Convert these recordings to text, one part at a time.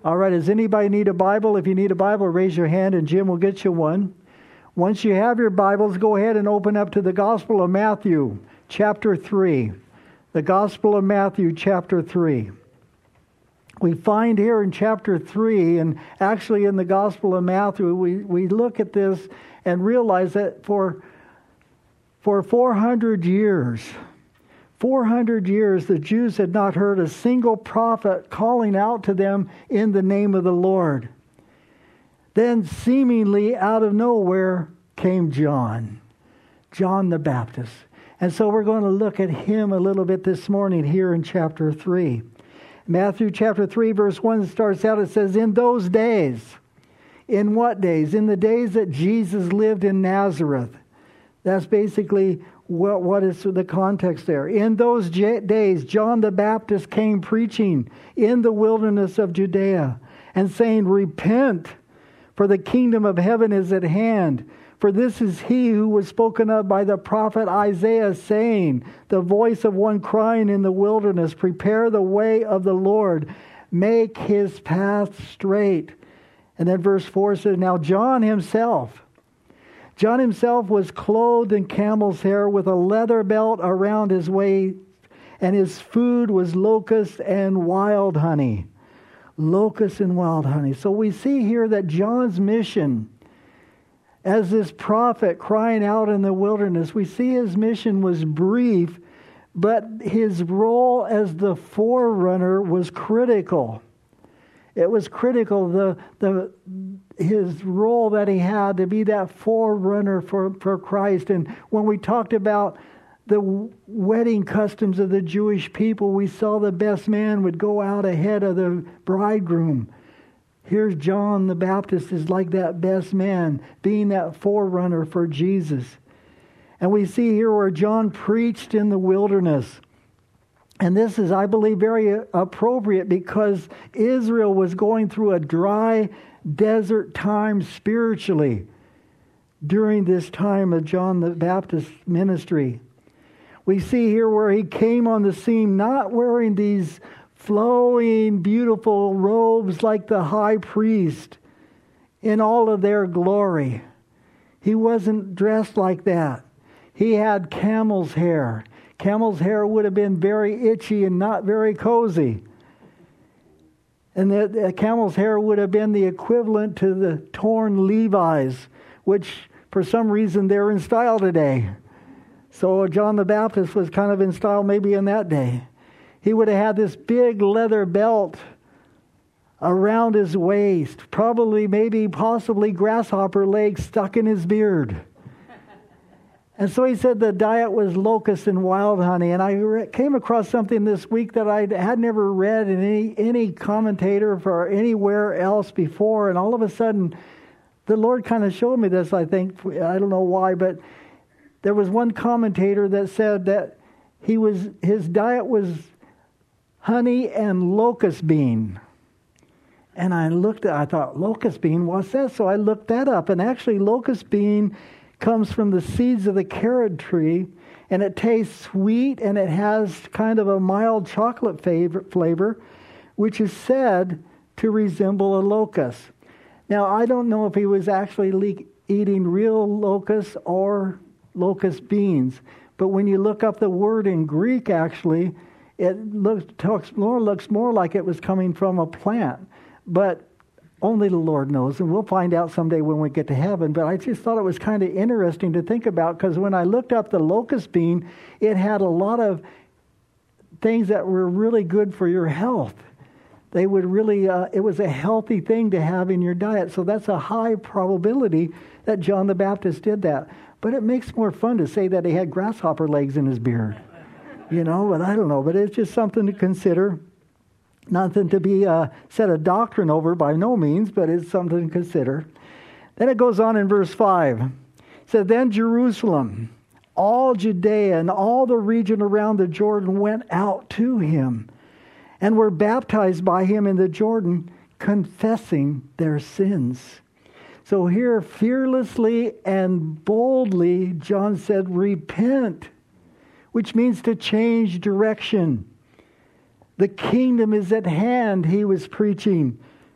All right, does anybody need a Bible? If you need a Bible, raise your hand and Jim will get you one. Once you have your Bibles, go ahead and open up to the Gospel of Matthew, chapter 3. The Gospel of Matthew, chapter 3. We find here in chapter 3, and actually in the Gospel of Matthew, we look at this and realize that for 400 years, the Jews had not heard a single prophet calling out to them in the name of the Lord. Then seemingly out of nowhere came John the Baptist. And so we're going to look at him a little bit this morning here in chapter 3. Matthew chapter 3 verse 1 starts out, it says, in those days. In what days? In the days that Jesus lived in Nazareth. That's basically what is the context there. In those days, John the Baptist came preaching in the wilderness of Judea and saying, repent, for the kingdom of heaven is at hand. For this is he who was spoken of by the prophet Isaiah, saying, the voice of one crying in the wilderness, prepare the way of the Lord, make his path straight. And then verse 4 says, now John himself was clothed in camel's hair with a leather belt around his waist, and his food was locust and wild honey. Locust and wild honey. So we see here that John's mission as this prophet crying out in the wilderness, we see his mission was brief, but his role as the forerunner was critical. It was critical, his role that he had to be that forerunner for Christ. And when we talked about the wedding customs of the Jewish people, we saw the best man would go out ahead of the bridegroom. Here's John the Baptist is like that best man, being that forerunner for Jesus. And we see here where John preached in the wilderness. And this is, I believe, very appropriate because Israel was going through a dry desert time spiritually during this time of John the Baptist's ministry. We see here where he came on the scene not wearing these flowing, beautiful robes like the high priest in all of their glory. He wasn't dressed like that. He had camel's hair. Camel's hair would have been very itchy and not very cozy. And the camel's hair would have been the equivalent to the torn Levi's, which for some reason they're in style today. So John the Baptist was kind of in style maybe in that day. He would have had this big leather belt around his waist, possibly grasshopper legs stuck in his beard. And so he said the diet was locust and wild honey. And I came across something this week that I had never read in any commentator for anywhere else before. And all of a sudden, the Lord kind of showed me this, I think. I don't know why, but there was one commentator that said that his diet was honey and locust bean. And I thought, locust bean, what's that? So I looked that up. And actually, locust bean comes from the seeds of the carrot tree, and it tastes sweet, and it has kind of a mild chocolate flavor, which is said to resemble a locust. Now, I don't know if he was actually eating real locusts or locust beans, but when you look up the word in Greek, actually, it looks more like it was coming from a plant, but only the Lord knows, and we'll find out someday when we get to heaven. But I just thought it was kind of interesting to think about, because when I looked up the locust bean, it had a lot of things that were really good for your health. They would really, it was a healthy thing to have in your diet. So that's a high probability that John the Baptist did that. But it makes more fun to say that he had grasshopper legs in his beard. But I don't know. But it's just something to consider. Nothing to be set a doctrine over by no means, but it's something to consider. Then it goes on in verse 5. It says, then Jerusalem, all Judea, and all the region around the Jordan went out to him and were baptized by him in the Jordan, confessing their sins. So here, fearlessly and boldly, John said, repent, which means to change direction. The kingdom is at hand, he was preaching.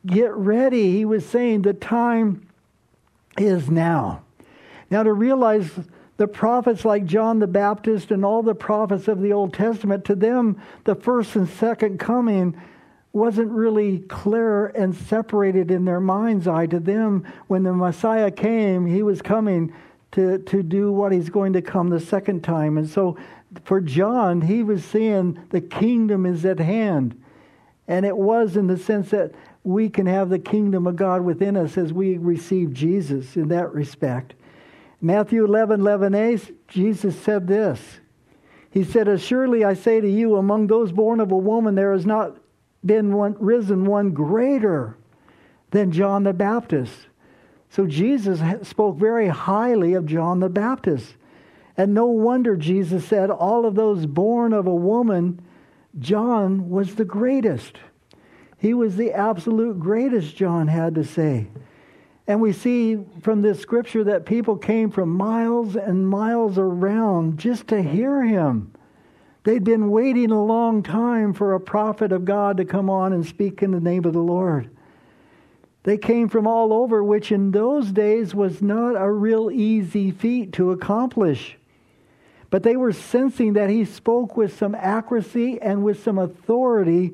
get ready. He was saying the time is now. Now, to realize the prophets like John the Baptist and all the prophets of the Old Testament, to them, the first and second coming wasn't really clear and separated in their mind's eye. To them, when the Messiah came, he was coming to do what he's going to come the second time. And so for John, he was seeing the kingdom is at hand. And it was in the sense that we can have the kingdom of God within us as we receive Jesus in that respect. Matthew 11:11a, Jesus said this. He said, "Assuredly I say to you, among those born of a woman, there has not been risen one greater than John the Baptist." So Jesus spoke very highly of John the Baptist. And no wonder Jesus said, all of those born of a woman, John was the greatest. He was the absolute greatest, John had to say. And we see from this scripture that people came from miles and miles around just to hear him. They'd been waiting a long time for a prophet of God to come on and speak in the name of the Lord. They came from all over, which in those days was not a real easy feat to accomplish. But they were sensing that he spoke with some accuracy and with some authority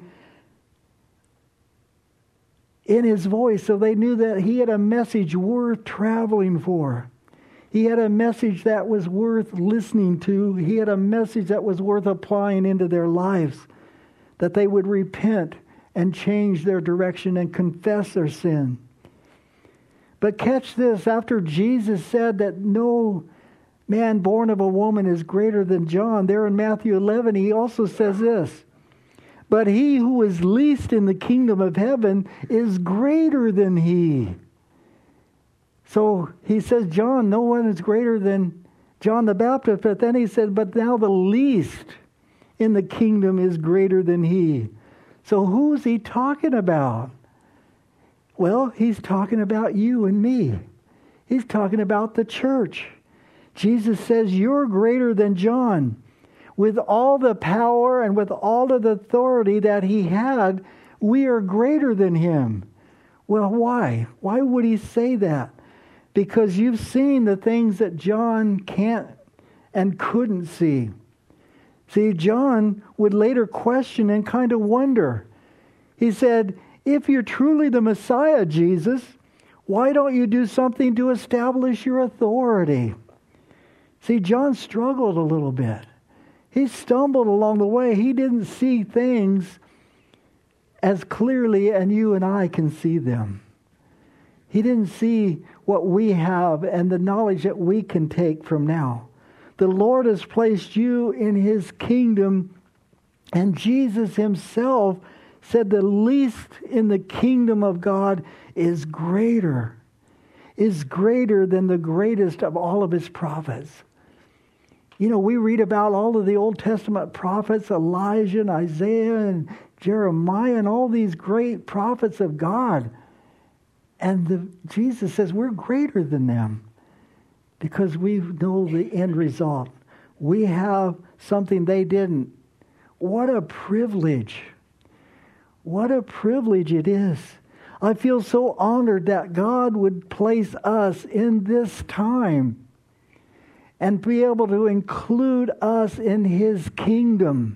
in his voice. So they knew that he had a message worth traveling for. He had a message that was worth listening to. He had a message that was worth applying into their lives. That they would repent and change their direction and confess their sin. But catch this, after Jesus said that no man born of a woman is greater than John, there in Matthew 11, he also says this, "But he who is least in the kingdom of heaven is greater than he." So he says, John, no one is greater than John the Baptist. But then he said, but now the least in the kingdom is greater than he. So who's he talking about? Well, he's talking about you and me. He's talking about the church. Jesus says, you're greater than John. With all the power and with all of the authority that he had, we are greater than him. Well, why? Why would he say that? Because you've seen the things that John can't and couldn't see. See, John would later question and kind of wonder. He said, if you're truly the Messiah, Jesus, why don't you do something to establish your authority? See, John struggled a little bit. He stumbled along the way. He didn't see things as clearly and you and I can see them. He didn't see what we have and the knowledge that we can take from now. The Lord has placed you in his kingdom, and Jesus himself said the least in the kingdom of God is greater than the greatest of all of his prophets. You know, we read about all of the Old Testament prophets, Elijah and Isaiah and Jeremiah and all these great prophets of God. And Jesus says we're greater than them because we know the end result. We have something they didn't. What a privilege. What a privilege it is. I feel so honored that God would place us in this time and be able to include us in his kingdom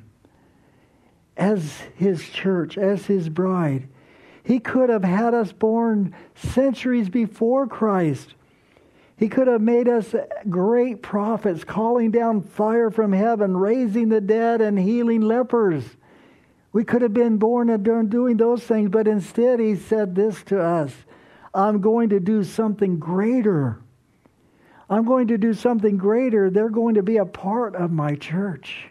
as his church, as his bride. He could have had us born centuries before Christ. He could have made us great prophets, calling down fire from heaven, raising the dead and healing lepers. We could have been born and doing those things, but instead he said this to us, I'm going to do something greater. I'm going to do something greater. They're going to be a part of my church.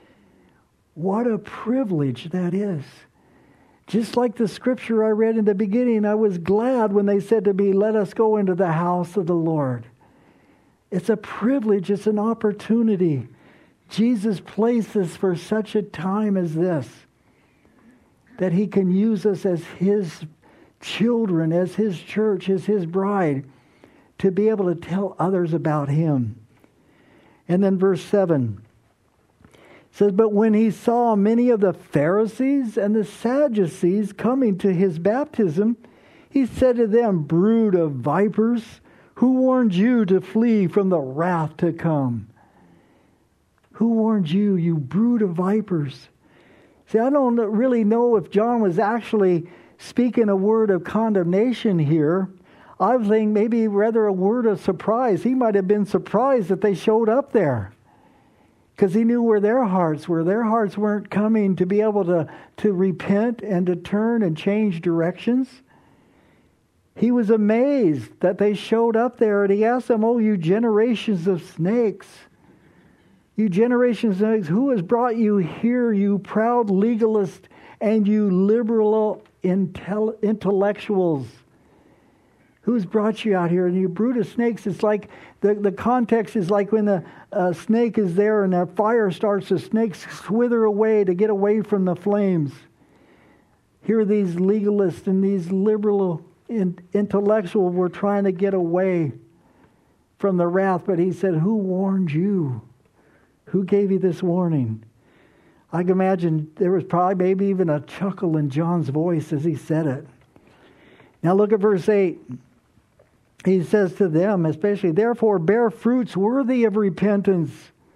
What a privilege that is. Just like the scripture I read in the beginning, I was glad when they said to me, let us go into the house of the Lord. It's a privilege. It's an opportunity. Jesus placed us for such a time as this, that he can use us as his children, as his church, as his bride, to be able to tell others about him. And then verse 7 says, but when he saw many of the Pharisees and the Sadducees coming to his baptism, He said to them, brood of vipers, who warned you to flee from the wrath to come? Who warned you, you brood of vipers? See, I don't really know if John was actually speaking a word of condemnation here. I think maybe rather a word of surprise. He might have been surprised that they showed up there, because he knew where their hearts were. Their hearts weren't coming to be able to repent and to turn and change directions. He was amazed that they showed up there, and he asked them, oh, you generations of snakes. You generations of snakes, who has brought you here, you proud legalist and you liberal intellectuals? Who's brought you out here? And you brood of snakes, it's like, the context is like when a snake is there and a fire starts, the snakes swither away to get away from the flames. Here these legalists and these liberal intellectuals were trying to get away from the wrath, but he said, who warned you? Who gave you this warning? I can imagine there was probably maybe even a chuckle in John's voice as he said it. Now look at verse 8. He says to them, especially, therefore bear fruits worthy of repentance.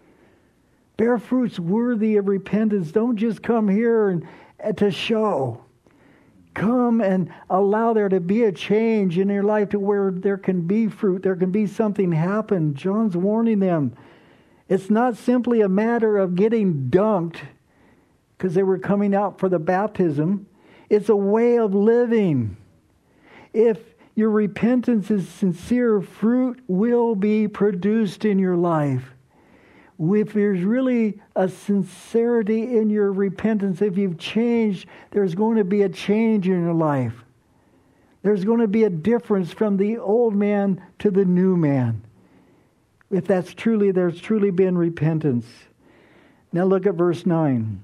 Bear fruits worthy of repentance. Don't just come here and to show. Come and allow there to be a change in your life to where there can be fruit. There can be something happen. John's warning them. It's not simply a matter of getting dunked because they were coming out for the baptism. It's a way of living. If your repentance is sincere, fruit will be produced in your life. If there's really a sincerity in your repentance, if you've changed, there's going to be a change in your life. There's going to be a difference from the old man to the new man. If there's truly been repentance. Now look at verse 9.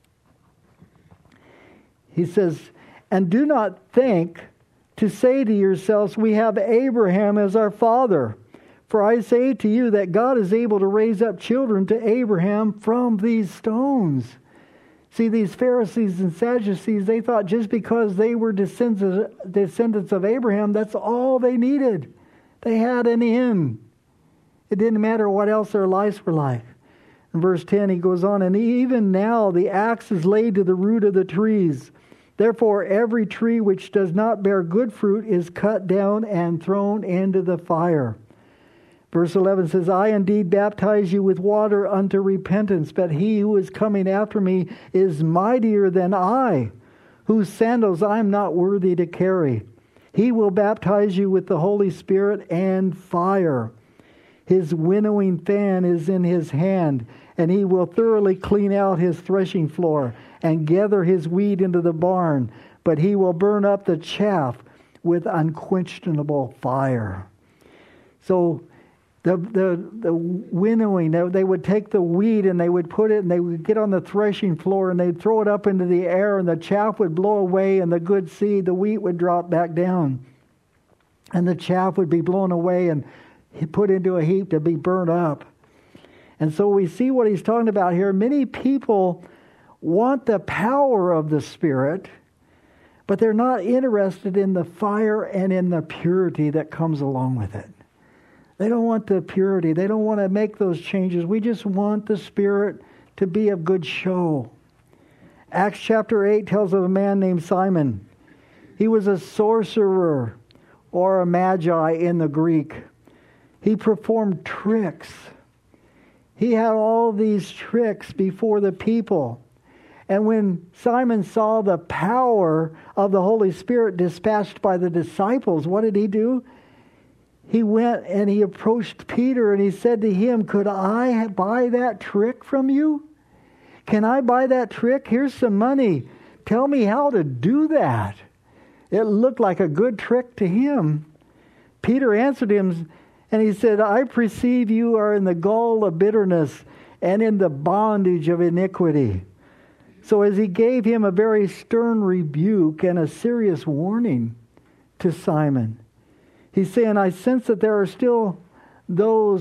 He says, and do not think to say to yourselves, we have Abraham as our father. For I say to you that God is able to raise up children to Abraham from these stones. See, these Pharisees and Sadducees, they thought just because they were descendants of Abraham, that's all they needed. They had an in. It didn't matter what else their lives were like. In verse 10, he goes on, and even now the axe is laid to the root of the trees. Therefore, every tree which does not bear good fruit is cut down and thrown into the fire. Verse 11 says, I indeed baptize you with water unto repentance, but he who is coming after me is mightier than I, whose sandals I am not worthy to carry. He will baptize you with the Holy Spirit and fire. His winnowing fan is in his hand, and he will thoroughly clean out his threshing floor and gather his wheat into the barn, but he will burn up the chaff with unquenchable fire. So the winnowing, they would take the wheat and they would put it and they would get on the threshing floor and they'd throw it up into the air and the chaff would blow away and the good seed, the wheat would drop back down. And the chaff would be blown away and put into a heap to be burnt up. And so we see what he's talking about here. Many people want the power of the Spirit, but they're not interested in the fire and in the purity that comes along with it. They don't want the purity. They don't want to make those changes. We just want the Spirit to be of good show. Acts chapter 8 tells of a man named Simon. He was a sorcerer or a magi in the Greek. He performed tricks. He had all these tricks before the people. And when Simon saw the power of the Holy Spirit dispatched by the disciples, what did he do? He went and he approached Peter and he said to him, could I buy that trick from you? Can I buy that trick? Here's some money. Tell me how to do that. It looked like a good trick to him. Peter answered him and he said, I perceive you are in the gall of bitterness and in the bondage of iniquity. So as he gave him a very stern rebuke and a serious warning to Simon, he's saying, I sense that there are still those,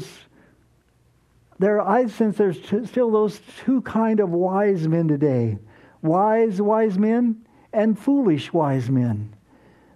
I sense there's still those two kind of wise men today. Wise men and foolish wise men.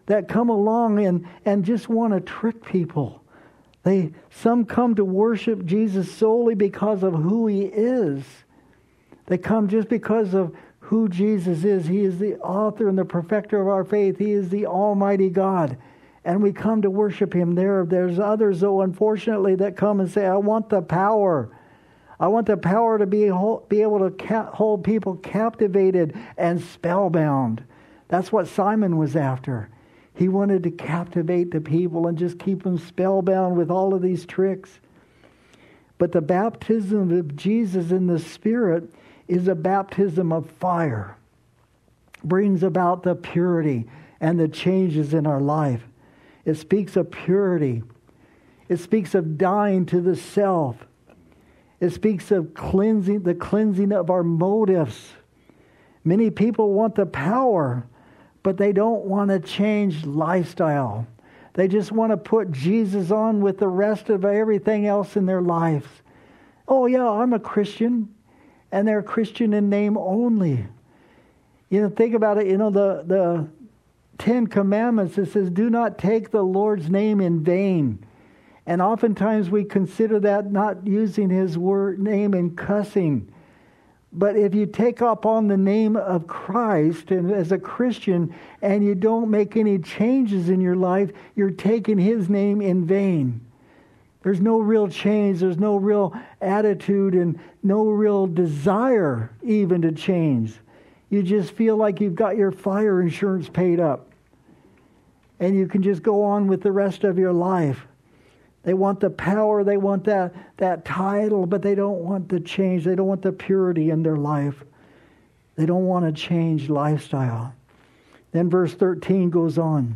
that come along and just want to trick people. Some come to worship Jesus solely because of who He is. They come just because of who Jesus is. He is the author and the perfecter of our faith. He is the Almighty God. And we come to worship Him there. There's others, though, unfortunately, that come and say, I want the power. I want the power to be able to hold people captivated and spellbound. That's what Simon was after. He wanted to captivate the people and just keep them spellbound with all of these tricks. But the baptism of Jesus in the Spirit is a baptism of fire. Brings about the purity and the changes in our life. It speaks of purity. It speaks of dying to the self. It speaks of the cleansing of our motives. Many people want the power, but they don't want to change lifestyle. They just want to put Jesus on with the rest of everything else in their lives. Oh yeah, I'm a Christian. And they're Christian in name only. Think about it. The 10 Commandments, it says, do not take the Lord's name in vain. And oftentimes we consider that not using His name in cussing. But if you take up on the name of Christ and as a Christian and you don't make any changes in your life, you're taking His name in vain. There's no real change. There's no real attitude and no real desire even to change. You just feel like you've got your fire insurance paid up. And you can just go on with the rest of your life. They want the power. They want that title, but they don't want the change. They don't want the purity in their life. They don't want to change lifestyle. Then verse 13 goes on.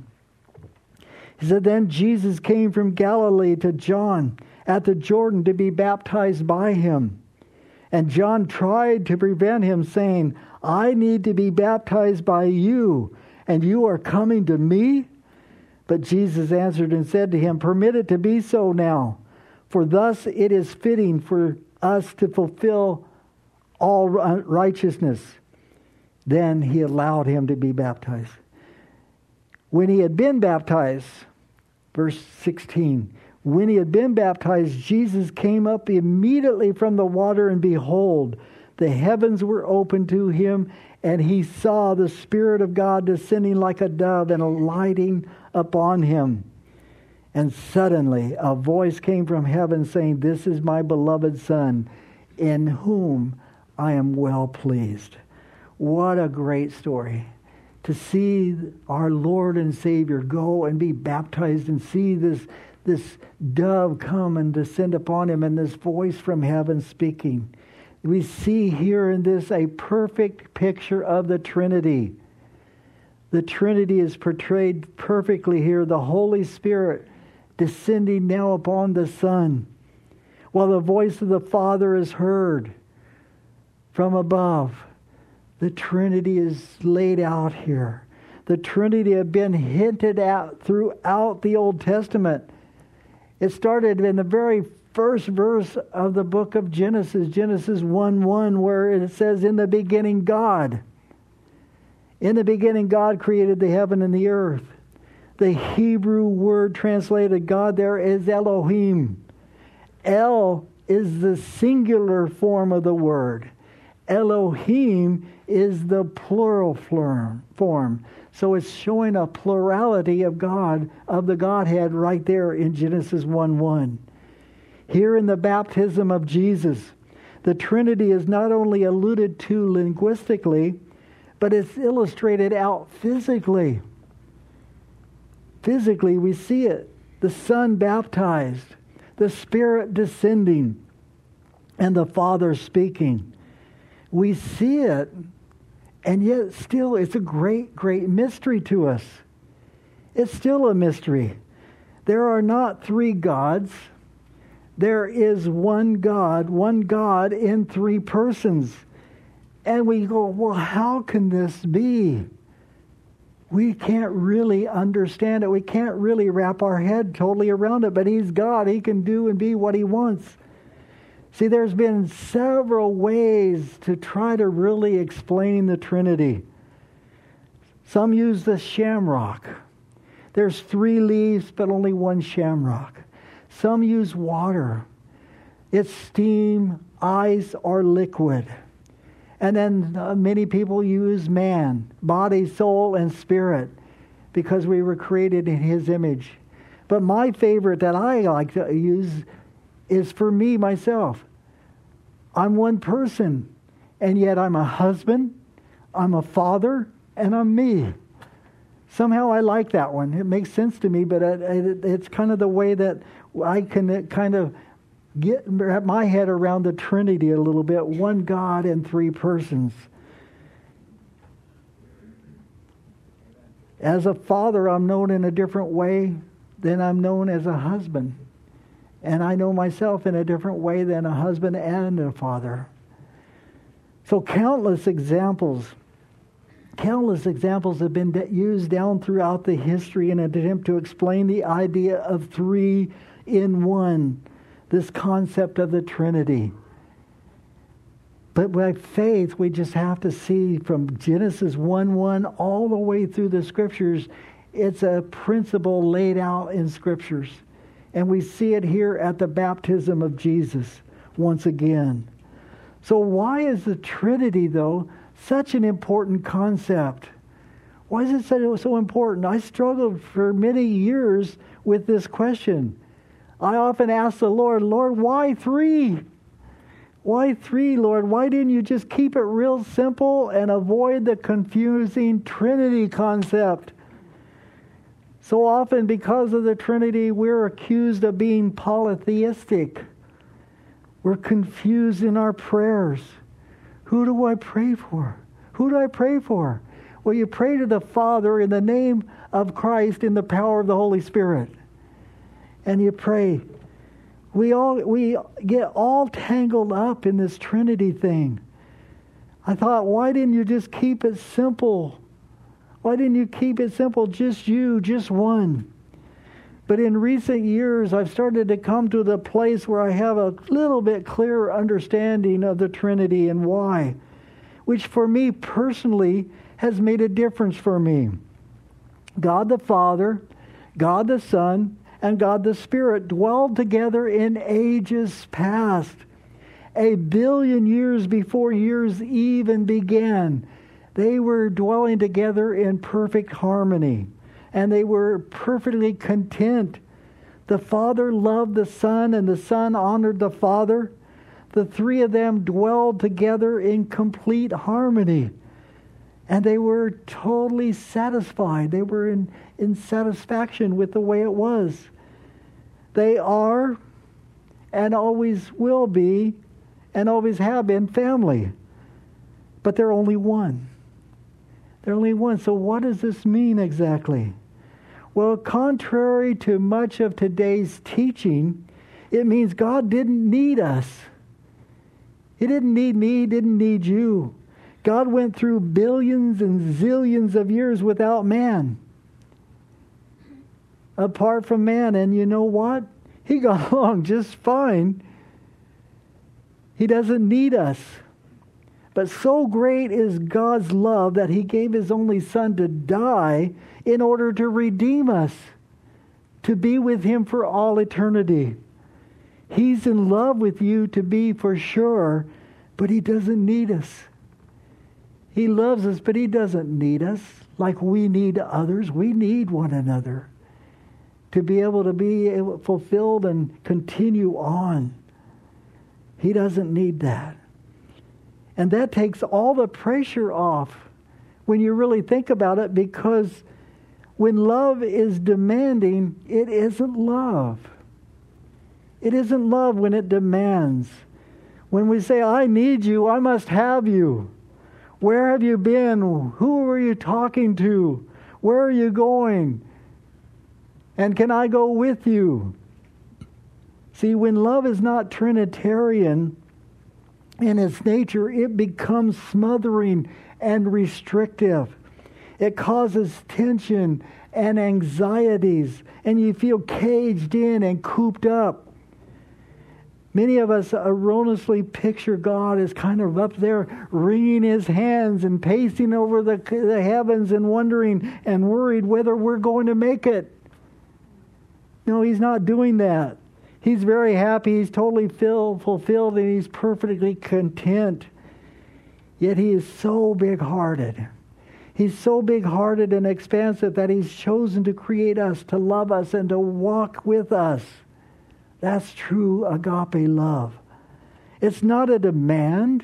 He said, then Jesus came from Galilee to John at the Jordan to be baptized by him. And John tried to prevent him, saying, I need to be baptized by you, and you are coming to me? But Jesus answered and said to him, permit it to be so now, for thus it is fitting for us to fulfill all righteousness. Then he allowed him to be baptized. When he had been baptized, verse 16, when he had been baptized, Jesus came up immediately from the water, and behold, the heavens were opened to him, and he saw the Spirit of God descending like a dove and alighting upon him. And suddenly a voice came from heaven saying, this is my beloved Son, in whom I am well pleased. What a great story. To see our Lord and Savior go and be baptized and see this dove come and descend upon him and this voice from heaven speaking. We see here in this a perfect picture of the Trinity. The Trinity is portrayed perfectly here. The Holy Spirit descending now upon the Son, while the voice of the Father is heard from above. The Trinity is laid out here. The Trinity had been hinted at throughout the Old Testament. It started in the very first verse of the book of Genesis, Genesis 1:1, where it says, in the beginning God. In the beginning God created the heaven and the earth. The Hebrew word translated God there is Elohim. El is the singular form of the word. Elohim is the plural form. So it's showing a plurality of God, of the Godhead right there in Genesis 1:1. Here in the baptism of Jesus, the Trinity is not only alluded to linguistically, but it's illustrated out physically. Physically, we see it. The Son baptized, the Spirit descending, and the Father speaking. We see it, and yet still it's a great, great mystery to us. It's still a mystery. There are not three gods. There is one God in three persons. And we go, well, how can this be? We can't really understand it. We can't really wrap our head totally around it. But He's God. He can do and be what He wants. See, there's been several ways to try to really explain the Trinity. Some use the shamrock. There's 3 leaves, but only 1 shamrock. Some use water. It's steam, ice, or liquid. And then many people use man, body, soul, and spirit, because we were created in His image. But my favorite that I like to use is for me, myself. I'm one person, and yet I'm a husband, I'm a father, and I'm me. Somehow I like that one. It makes sense to me, but it's kind of the way that I can kind of wrap my head around the Trinity a little bit. 1 God and 3 persons. As a father, I'm known in a different way than I'm known as a husband. And I know myself in a different way than a husband and a father. So countless examples have been used down throughout the history in an attempt to explain the idea of 3 in 1, this concept of the Trinity. But by faith, we just have to see from Genesis 1:1 all the way through the Scriptures, it's a principle laid out in Scriptures. And we see it here at the baptism of Jesus once again. So why is the Trinity, though, such an important concept? Why is it so important? I struggled for many years with this question. I often ask the Lord, why 3? Why 3, Lord? Why didn't you just keep it real simple and avoid the confusing Trinity concept? So often, because of the Trinity, we're accused of being polytheistic. We're confused in our prayers. Who do I pray for? Who do I pray for? Well, you pray to the Father in the name of Christ in the power of the Holy Spirit. And you pray. We get all tangled up in this Trinity thing. I thought, why didn't you just keep it simple? Why didn't you keep it simple? Just you, just one. But in recent years, I've started to come to the place where I have a little bit clearer understanding of the Trinity and why, which for me personally has made a difference for me. God the Father, God the Son, and God the Spirit dwelled together in ages past, 1 billion years before years even began. They were dwelling together in perfect harmony, and they were perfectly content. The Father loved the Son, and the Son honored the Father. The 3 of them dwelled together in complete harmony, and they were totally satisfied. They were in satisfaction with the way it was. They are, and always will be, and always have been family. But they're only one. They're only one. So what does this mean exactly? Well, contrary to much of today's teaching, it means God didn't need us. He didn't need me. He didn't need you. God went through billions and zillions of years without man. Apart from man. And you know what? He got along just fine. He doesn't need us. But so great is God's love that He gave His only Son to die in order to redeem us, to be with Him for all eternity. He's in love with you to be for sure, but He doesn't need us. He loves us, but He doesn't need us like we need others. We need one another to be able to be fulfilled and continue on. He doesn't need that. And that takes all the pressure off when you really think about it, because when love is demanding, it isn't love. It isn't love when it demands. When we say, I need you, I must have you. Where have you been? Who are you talking to? Where are you going? And can I go with you? See, when love is not Trinitarian in its nature, it becomes smothering and restrictive. It causes tension and anxieties, and you feel caged in and cooped up. Many of us erroneously picture God as kind of up there wringing his hands and pacing over the heavens and wondering and worried whether we're going to make it. No, he's not doing that. He's very happy. He's totally fulfilled, and he's perfectly content. Yet he is so big-hearted. He's so big-hearted and expansive that he's chosen to create us, to love us, and to walk with us. That's true agape love. It's not a demand.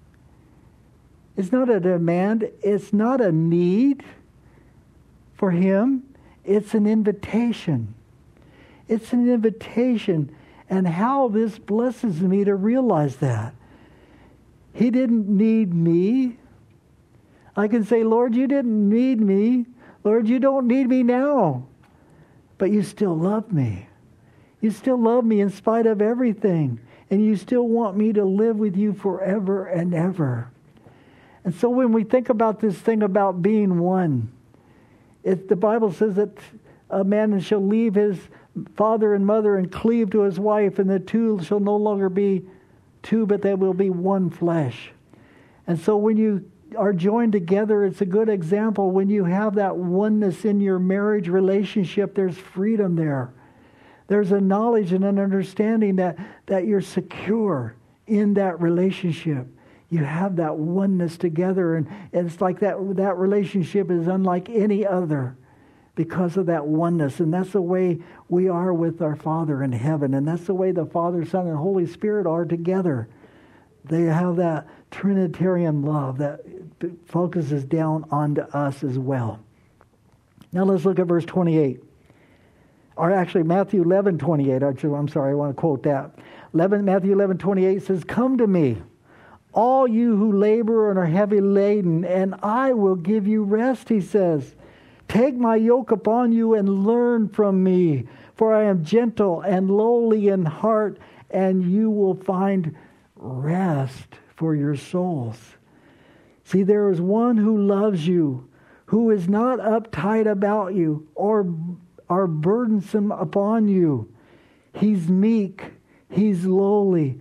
It's not a demand. It's not a need for him. It's an invitation. It's an invitation. And how this blesses me to realize that. He didn't need me. I can say, Lord, you didn't need me. Lord, you don't need me now. But you still love me. You still love me in spite of everything. And you still want me to live with you forever and ever. And so when we think about this thing about being one, the Bible says that a man shall leave his father and mother and cleave to his wife, and the two shall no longer be two, but they will be one flesh. And so when you are joined together, it's a good example. When you have that oneness in your marriage relationship, there's freedom there. There's a knowledge and an understanding that you're secure in that relationship. You have that oneness together, and it's like that relationship is unlike any other because of that oneness. And that's the way we are with our Father in heaven. And that's the way the Father, Son, and Holy Spirit are together. They have that Trinitarian love that focuses down onto us as well. Now let's look at verse 28. Or actually, Matthew 11:28. I'm sorry, I want to quote that. Matthew 11:28 says, "Come to me, all you who labor and are heavy laden, and I will give you rest," he says. "Take my yoke upon you and learn from me, for I am gentle and lowly in heart, and you will find rest for your souls." See, there is one who loves you, who is not uptight about you or burdensome upon you. He's meek. He's lowly.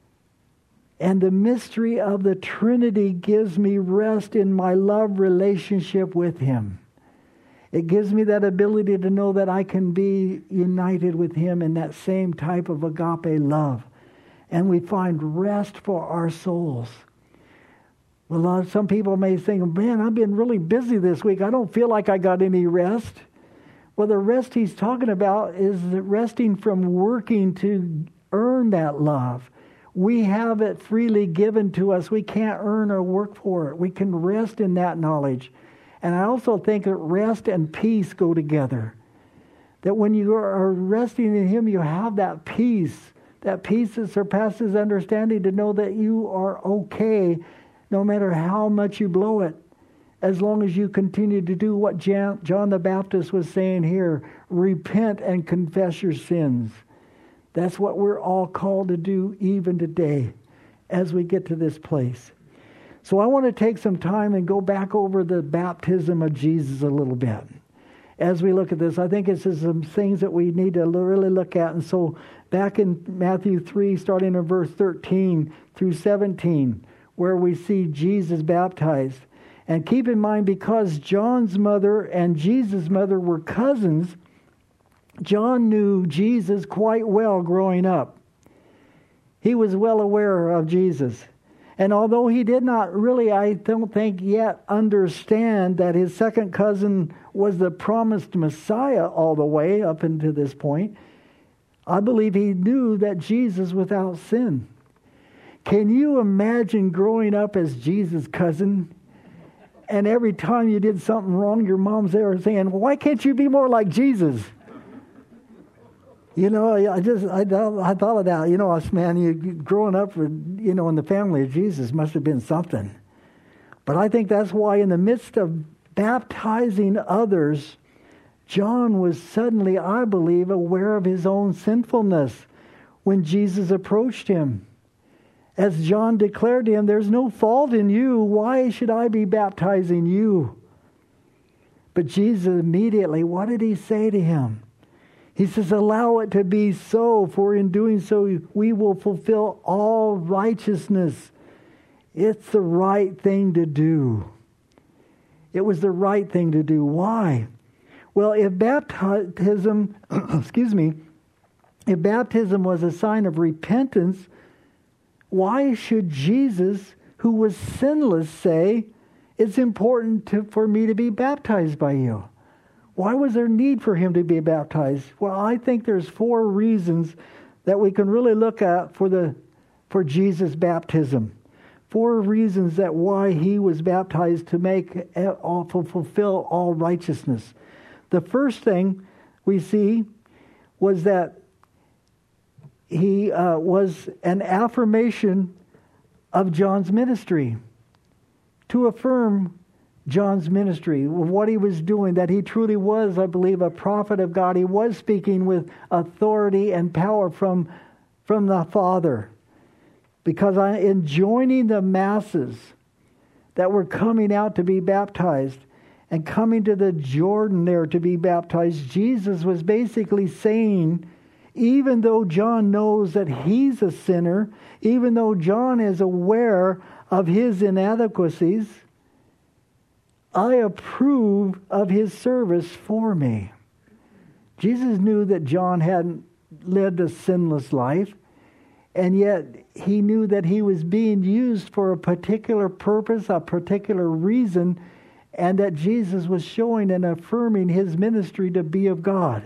And the mystery of the Trinity gives me rest in my love relationship with him. It gives me that ability to know that I can be united with him in that same type of agape love. And we find rest for our souls. Well, some people may think, man, I've been really busy this week. I don't feel like I got any rest. Well, the rest he's talking about is the resting from working to earn that love. We have it freely given to us. We can't earn or work for it. We can rest in that knowledge. And I also think that rest and peace go together. That when you are resting in him, you have that peace that surpasses understanding, to know that you are okay no matter how much you blow it. As long as you continue to do what John the Baptist was saying here, repent and confess your sins. That's what we're all called to do even today as we get to this place. So I want to take some time and go back over the baptism of Jesus a little bit. As we look at this, I think it's some things that we need to really look at. And so back in Matthew 3, starting in verse 13 through 17, where we see Jesus baptized. And keep in mind, because John's mother and Jesus' mother were cousins, John knew Jesus quite well growing up. He was well aware of Jesus. And although he did not really, I don't think, yet understand that his second cousin was the promised Messiah all the way up until this point, I believe he knew that Jesus was without sin. Can you imagine growing up as Jesus' cousin? And every time you did something wrong, your mom's there saying, well, why can't you be more like Jesus? You know, I thought of that. You know, us, man, you growing up with, in the family of Jesus must have been something. But I think that's why in the midst of baptizing others, John was suddenly, I believe, aware of his own sinfulness when Jesus approached him. As John declared to him, there's no fault in you. Why should I be baptizing you? But Jesus immediately, what did he say to him? He says, allow it to be so, for in doing so we will fulfill all righteousness. It's the right thing to do. It was the right thing to do. Why? Well, if baptism, if baptism was a sign of repentance, why should Jesus, who was sinless, say, it's important for me to be baptized by you? Why was there need for him to be baptized? Well, I think there's 4 reasons that we can really look at for Jesus' baptism. 4 reasons that why he was baptized to fulfill all righteousness. The first thing we see was that he was an affirmation of John's ministry, to affirm John's ministry, what he was doing, that he truly was, I believe, a prophet of God. He was speaking with authority and power from the Father. Because in joining the masses that were coming out to be baptized and coming to the Jordan there to be baptized, Jesus was basically saying, even though John knows that he's a sinner, even though John is aware of his inadequacies, I approve of his service for me. Jesus knew that John hadn't lived a sinless life, and yet he knew that he was being used for a particular purpose, a particular reason, and that Jesus was showing and affirming his ministry to be of God.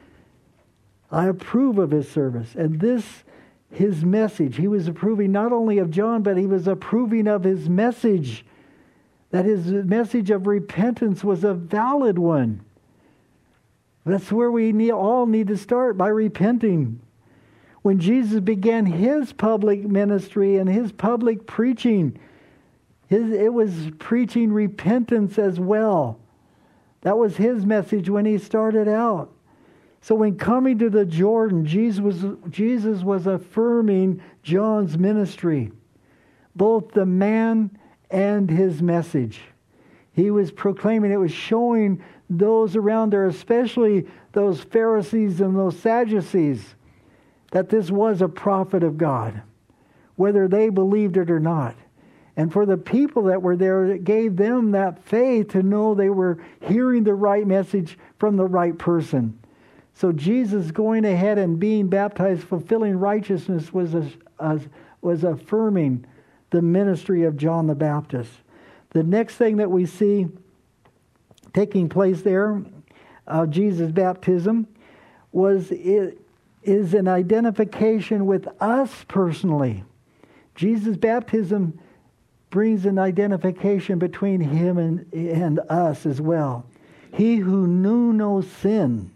I approve of his service. And his message, he was approving not only of John, but he was approving of his message. That his message of repentance was a valid one. That's where we all need to start, by repenting. When Jesus began his public ministry and his public preaching, it was preaching repentance as well. That was his message when he started out. So when coming to the Jordan, Jesus was affirming John's ministry, both the man and his message. He was proclaiming, it was showing those around there, especially those Pharisees and those Sadducees, that this was a prophet of God, whether they believed it or not. And for the people that were there, it gave them that faith to know they were hearing the right message from the right person. So Jesus going ahead and being baptized, fulfilling righteousness, was affirming the ministry of John the Baptist. The next thing that we see taking place there of Jesus' baptism is an identification with us personally. Jesus' baptism brings an identification between him and us as well. He who knew no sin,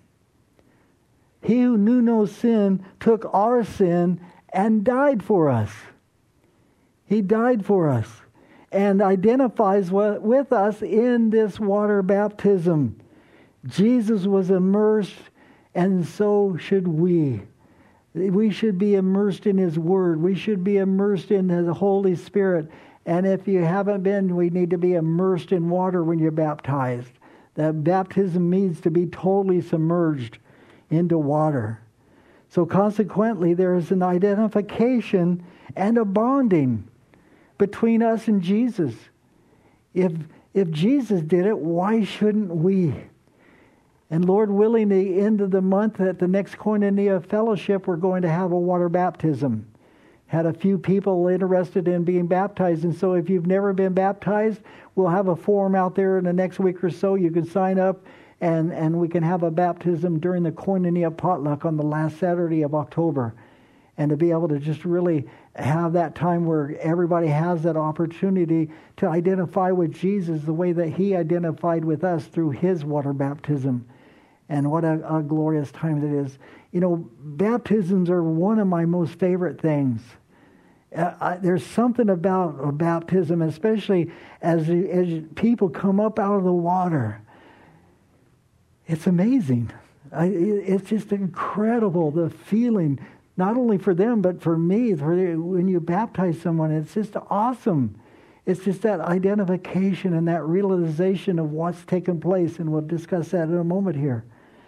took our sin and died for us. He died for us and identifies with us in this water baptism. Jesus was immersed, and so should we. We should be immersed in his word. We should be immersed in the Holy Spirit. And if you haven't been, we need to be immersed in water when you're baptized. That baptism means to be totally submerged into water. So consequently, there is an identification and a bonding between us and Jesus. If Jesus did it, why shouldn't we? And Lord willing, the end of the month at the next Koinonia Fellowship, we're going to have a water baptism. Had a few people interested in being baptized, and so if you've never been baptized, we'll have a form out there in the next week or so. You can sign up, and we can have a baptism during the Koinonia potluck on the last Saturday of October. And to be able to just really have that time where everybody has that opportunity to identify with Jesus the way that he identified with us through his water baptism. And what a glorious time that is. You know, baptisms are one of my most favorite things. There's something about a baptism, especially as people come up out of the water. It's amazing. It's just incredible, the feeling, not only for them, but for me. When you baptize someone, it's just awesome. It's just that identification and that realization of what's taken place, and we'll discuss that in a moment here.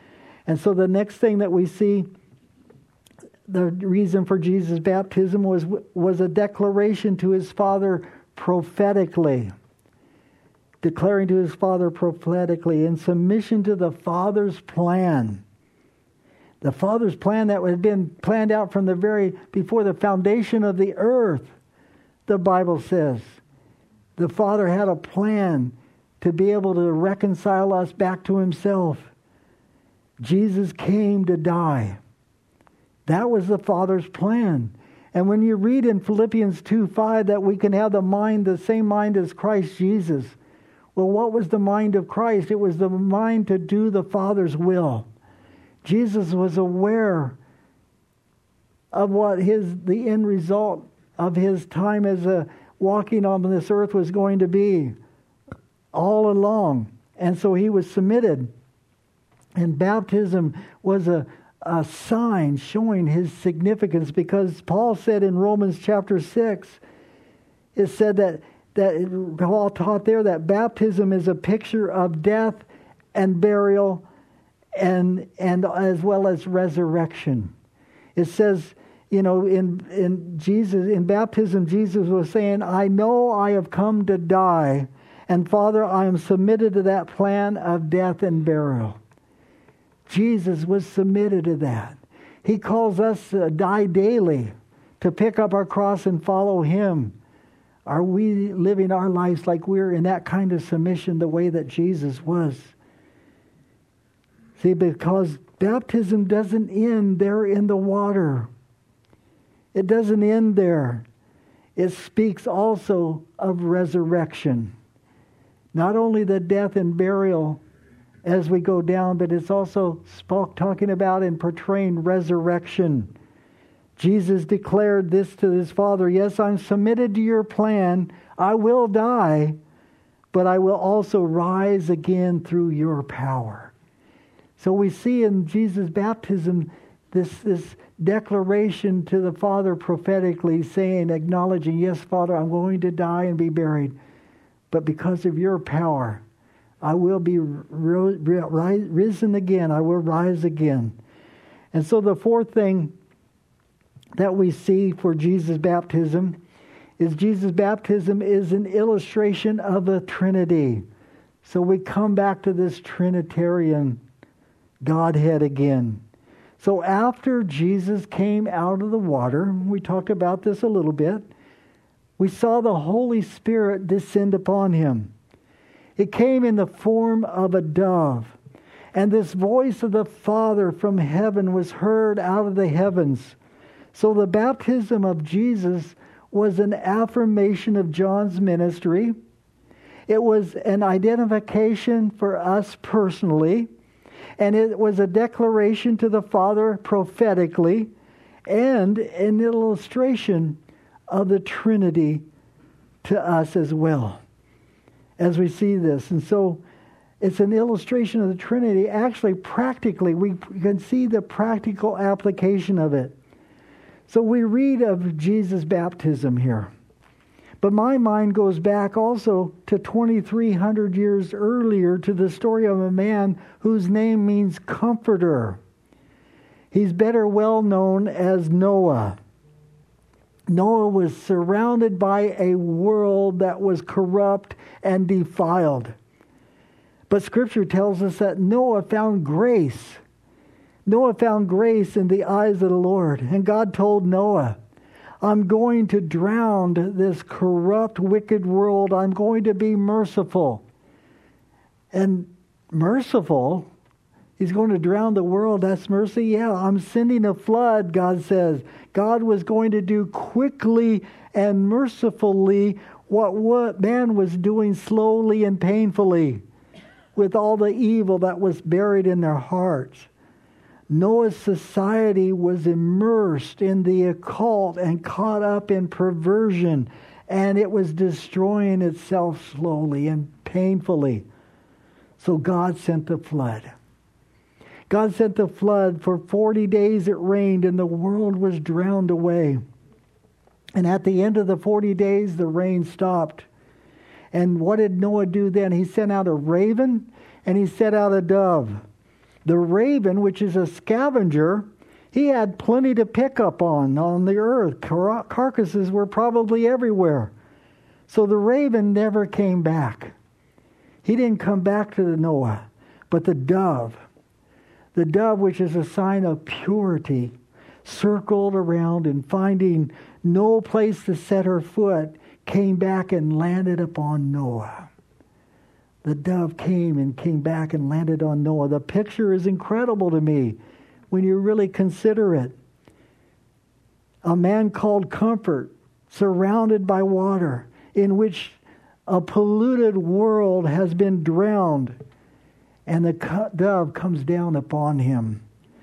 And so the next thing that we see, the reason for Jesus' baptism was a declaration to his Father prophetically. Declaring to his Father prophetically in submission to the Father's plan. The Father's plan that had been planned out from before the foundation of the earth, the Bible says. The Father had a plan to be able to reconcile us back to himself. Jesus came to die. That was the Father's plan. And when you read in Philippians 2:5 that we can have the same mind as Christ Jesus. Well, what was the mind of Christ? It was the mind to do the Father's will. Jesus was aware of what the end result of his time as walking on this earth was going to be all along. And so he was submitted. And baptism was a sign showing his significance, because Paul said in Romans chapter 6, it said that Paul taught there that baptism is a picture of death and burial and as well as resurrection. It says, in baptism, Jesus was saying, I know I have come to die, and Father, I am submitted to that plan of death and burial. Jesus was submitted to that. He calls us to die daily, to pick up our cross and follow him. Are we living our lives like we're in that kind of submission the way that Jesus was? See, because baptism doesn't end there in the water. It doesn't end there. It speaks also of resurrection. Not only the death and burial as we go down, but it's also talking about and portraying resurrection. Jesus declared this to his Father, yes, I'm submitted to your plan. I will die, but I will also rise again through your power. So we see in Jesus' baptism this declaration to the Father prophetically saying, acknowledging, yes, Father, I'm going to die and be buried, but because of your power, I will be risen again. I will rise again. And so the fourth thing that we see for Jesus' baptism is Jesus' baptism is an illustration of the Trinity. So we come back to this Trinitarian Godhead again. So after Jesus came out of the water, we talked about this a little bit, we saw the Holy Spirit descend upon him. It came in the form of a dove. And this voice of the Father from heaven was heard out of the heavens. So the baptism of Jesus was an affirmation of John's ministry. It was an identification for us personally. And it was a declaration to the Father prophetically. And an illustration of the Trinity to us as well, as we see this. And so it's an illustration of the Trinity. Actually, practically, we can see the practical application of it. So we read of Jesus' baptism here. But my mind goes back also to 2,300 years earlier to the story of a man whose name means comforter. He's better well known as Noah. Noah was surrounded by a world that was corrupt and defiled. But Scripture tells us that Noah found grace. Noah found grace in the eyes of the Lord. And God told Noah, I'm going to drown this corrupt, wicked world. I'm going to be merciful. And merciful? He's going to drown the world. That's mercy? Yeah, I'm sending a flood, God says. God was going to do quickly and mercifully what man was doing slowly and painfully with all the evil that was buried in their hearts. Noah's society was immersed in the occult and caught up in perversion, and it was destroying itself slowly and painfully. So God sent the flood. God sent the flood. For 40 days it rained, and the world was drowned away. And at the end of the 40 days, the rain stopped. And what did Noah do then? He sent out a raven, and he sent out a dove. The raven, which is a scavenger, he had plenty to pick up on the earth. Carcasses were probably everywhere. So the raven never came back. He didn't come back to the Noah. But the dove, which is a sign of purity, circled around and finding no place to set her foot, came back and landed upon Noah. The dove came back and landed on Noah. The picture is incredible to me when you really consider it. A man called Comfort, surrounded by water, in which a polluted world has been drowned, and the dove comes down upon him.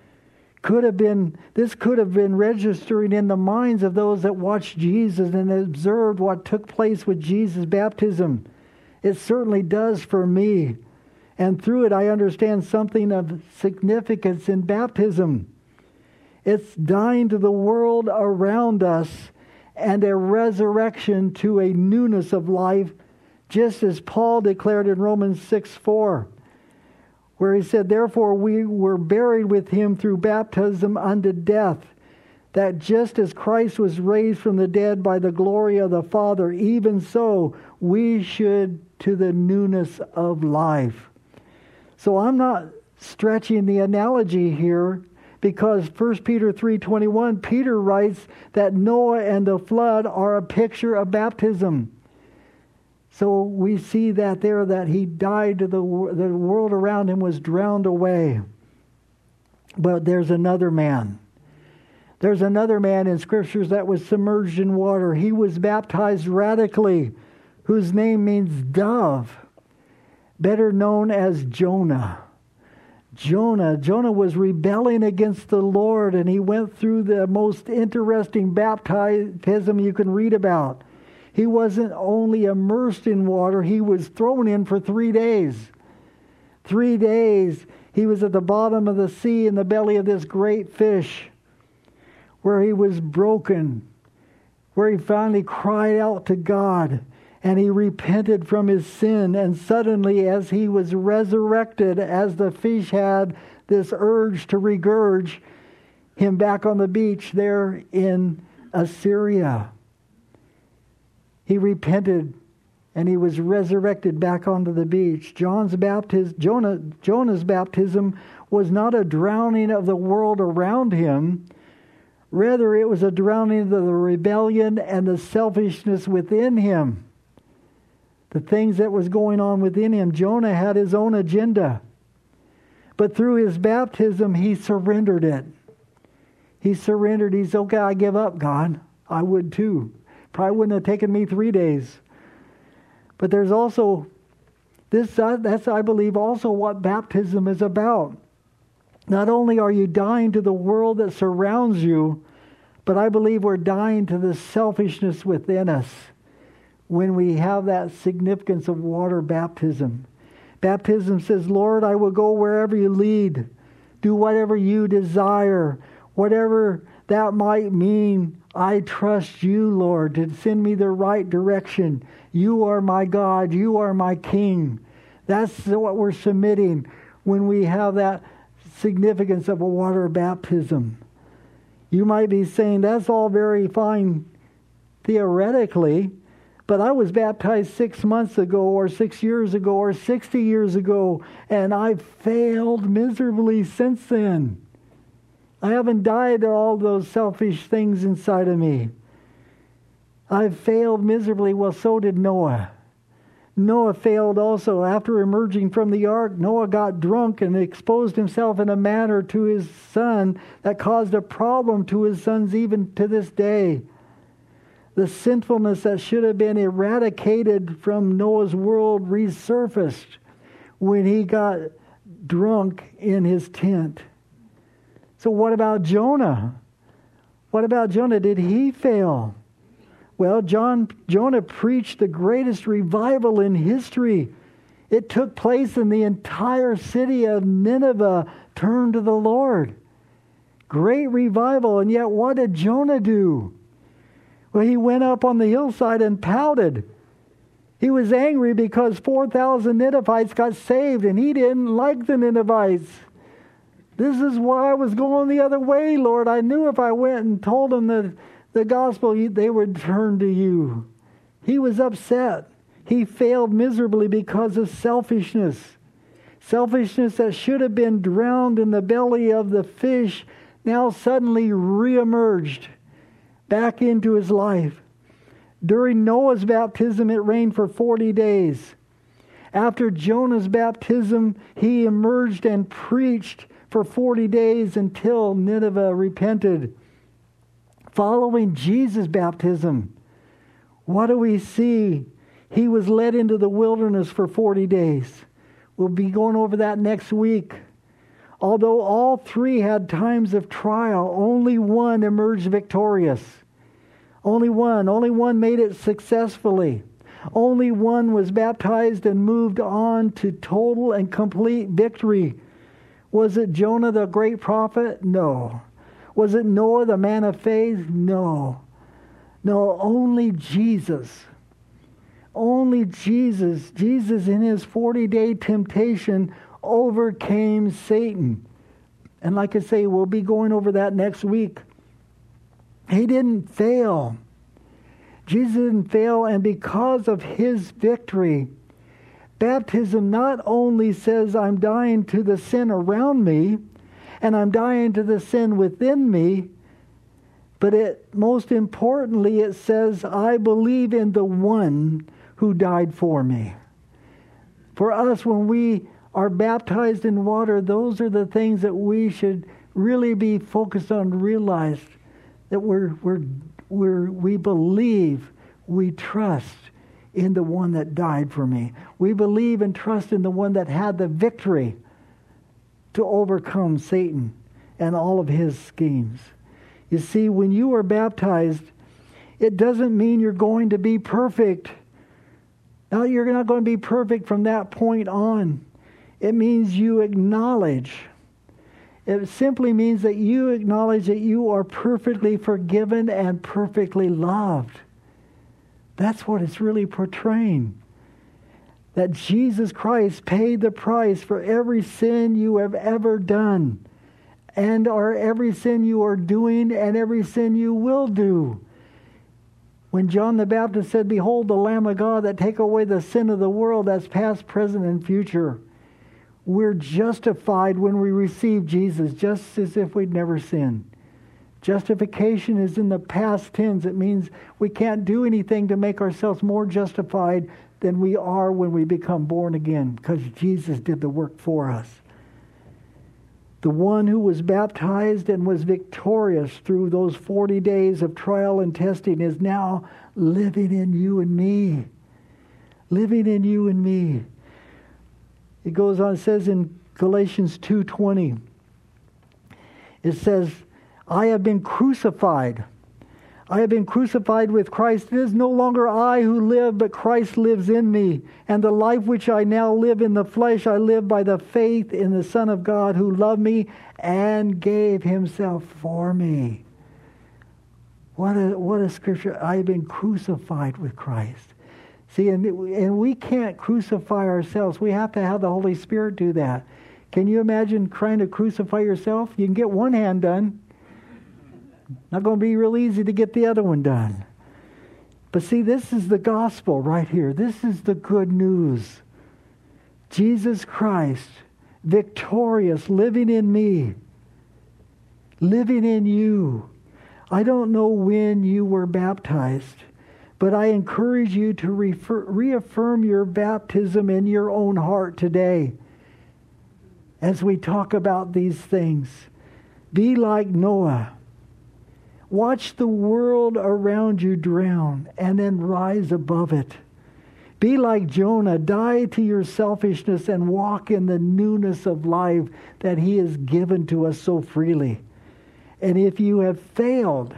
This could have been registering in the minds of those that watched Jesus and observed what took place with Jesus' baptism. It certainly does for me. And through it, I understand something of significance in baptism. It's dying to the world around us and a resurrection to a newness of life, just as Paul declared in Romans 6:4, where he said, "Therefore we were buried with him through baptism unto death, that just as Christ was raised from the dead by the glory of the Father, even so we should to the newness of life." So I'm not stretching the analogy here, because 1 Peter 3:21, Peter writes that Noah and the flood are a picture of baptism. So we see that there, that he died to the world around him was drowned away. But there's another man. There's another man in Scriptures that was submerged in water. He was baptized radically, whose name means dove, better known as Jonah. Jonah was rebelling against the Lord, and he went through the most interesting baptism you can read about. He wasn't only immersed in water, he was thrown in for 3 days. 3 days he was at the bottom of the sea in the belly of this great fish, where he was broken, where he finally cried out to God, and he repented from his sin. And suddenly, as he was resurrected, as the fish had this urge to regurge him back on the beach there in Assyria, he repented and he was resurrected back onto the beach. Jonah's baptism was not a drowning of the world around him. Rather, it was a drowning of the rebellion and the selfishness within him. The things that was going on within him. Jonah had his own agenda. But through his baptism, he surrendered it. He surrendered. He's, okay, I give up, God. I would too. Probably wouldn't have taken me 3 days. But there's also this, that's, I believe, also what baptism is about. Not only are you dying to the world that surrounds you, but I believe we're dying to the selfishness within us when we have that significance of water baptism. Baptism says, Lord, I will go wherever you lead. Do whatever you desire. Whatever that might mean, I trust you, Lord, to send me the right direction. You are my God. You are my King. That's what we're submitting when we have that significance of a water baptism. You might be saying, that's all very fine theoretically, but I was baptized 6 months ago, or 6 years ago, or 60 years ago, and I've failed miserably since then. I haven't died to all those selfish things inside of me. I've failed miserably. Well, so did Noah. Noah failed also. After emerging from the ark, Noah got drunk and exposed himself in a manner to his son that caused a problem to his sons even to this day. The sinfulness that should have been eradicated from Noah's world resurfaced when he got drunk in his tent. So what about Jonah? What about Jonah? Did he fail? Well, Jonah preached the greatest revival in history. It took place in the entire city of Nineveh turned to the Lord. Great revival, and yet what did Jonah do? Well, he went up on the hillside and pouted. He was angry because 4,000 Ninevites got saved, and he didn't like the Ninevites. This is why I was going the other way, Lord. I knew if I went and told them the gospel, they would turn to you. He was upset. He failed miserably because of selfishness. Selfishness that should have been drowned in the belly of the fish now suddenly reemerged back into his life. During Noah's baptism, it rained for 40 days. After Jonah's baptism, he emerged and preached for 40 days until Nineveh repented. Following Jesus' baptism, what do we see? He was led into the wilderness for 40 days. We'll be going over that next week. Although all three had times of trial, only one emerged victorious. Only one made it successfully. Only one was baptized and moved on to total and complete victory. Was it Jonah, the great prophet? No. Was it Noah, the man of faith? No. No, only Jesus. Only Jesus. Jesus in his 40-day temptation overcame Satan. And like I say, we'll be going over that next week. He didn't fail. Jesus didn't fail, and because of his victory, baptism not only says I'm dying to the sin around me, and I'm dying to the sin within me, but most importantly, it says I believe in the one who died for me. For us, when we are baptized in water, those are the things that we should really be focused on, realize that we believe, we trust in the one that died for me. We believe and trust in the one that had the victory to overcome Satan and all of his schemes. You see, when you are baptized, it doesn't mean you're going to be perfect. Now, you're not going to be perfect from that point on. It means you acknowledge. It simply means that you acknowledge that you are perfectly forgiven and perfectly loved. That's what it's really portraying. That Jesus Christ paid the price for every sin you have ever done, and every sin you are doing, and every sin you will do. When John the Baptist said, "Behold the Lamb of God that take away the sin of the world," that's past, present, and future. We're justified when we receive Jesus, just as if we'd never sinned. Justification is in the past tense. It means we can't do anything to make ourselves more justified than we are when we become born again, because Jesus did the work for us. The one who was baptized and was victorious through those 40 days of trial and testing is now living in you and me. Living in you and me. It goes on, it says in Galatians 2:20, it says, I have been crucified. I have been crucified with Christ. It is no longer I who live, but Christ lives in me. And the life which I now live in the flesh, I live by the faith in the Son of God who loved me and gave himself for me. What a scripture. I have been crucified with Christ. See, and we can't crucify ourselves. We have to have the Holy Spirit do that. Can you imagine trying to crucify yourself? You can get one hand done. Not going to be real easy to get the other one done. But see, this is the gospel right here. This is the good news. Jesus Christ, victorious, living in me, living in you. I don't know when you were baptized, but I encourage you to reaffirm your baptism in your own heart today as we talk about these things. Be like Noah. Watch the world around you drown and then rise above it. Be like Jonah. Die to your selfishness and walk in the newness of life that he has given to us so freely. And if you have failed,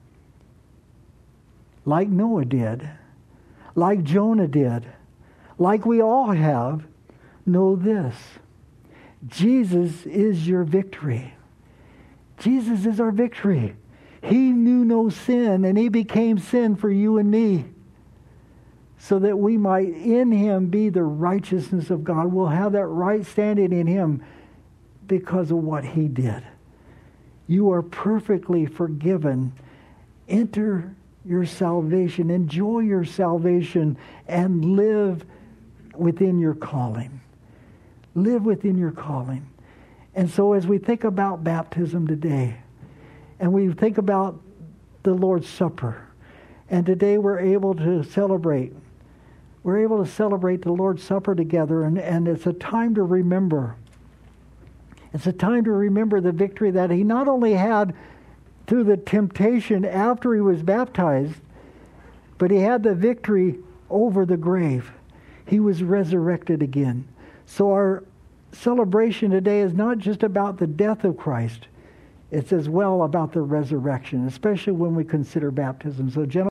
like Noah did, like Jonah did, like we all have, know this. Jesus is your victory. Jesus is our victory. He knew no sin, and he became sin for you and me, so that we might in him be the righteousness of God. We'll have that right standing in him because of what he did. You are perfectly forgiven. Enter your salvation. Enjoy your salvation and live within your calling. Live within your calling. And so as we think about baptism today, and we think about the Lord's Supper, and today we're able to celebrate. We're able to celebrate the Lord's Supper together, and it's a time to remember. It's a time to remember the victory that he not only had through the temptation after he was baptized, but he had the victory over the grave. He was resurrected again. So our celebration today is not just about the death of Christ. It's as well about the resurrection, especially when we consider baptism. So, gentlemen,